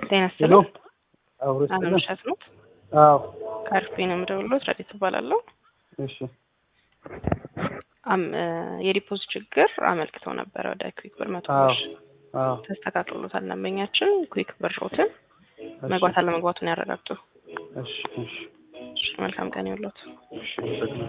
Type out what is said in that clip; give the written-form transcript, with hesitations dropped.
ጤናስለ አውሮስ አመሻት ነው ካርፔን ምደውሎት ረዲት ባላለው እሺ የዲፖዚት ችግር አመልክተው ነበር ወደ ኩዊክ ብር 100 ብር ተስተካክሎታል ለምኛችን ኩዊክ ብሮትን መግባት አለመግባቱን ያረጋግጡ እሺ መልካም ቀን ይሁንልዎት እሺ